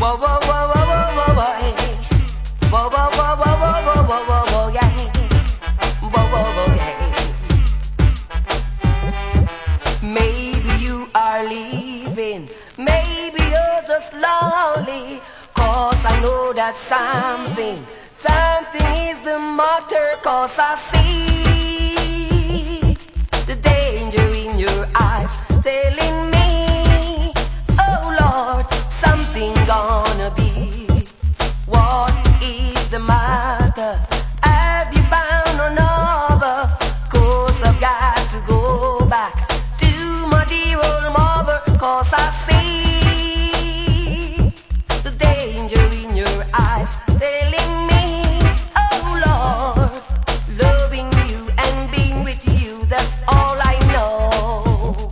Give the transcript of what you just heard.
whoa, whoa, whoa, whoa, whoa, hey. Whoa, whoa, whoa, whoa, whoa, whoa, whoa, whoa, whoa, yeah. Whoa, whoa, whoa, yeah. Maybe you are leaving, maybe you're just lonely, 'cause I know that something is the matter, 'cause I see the danger in your eyes telling me, oh Lord, something gonna be. What is the matter? Have you found another? 'Cause I've got to go back to my dear old mother, 'cause I see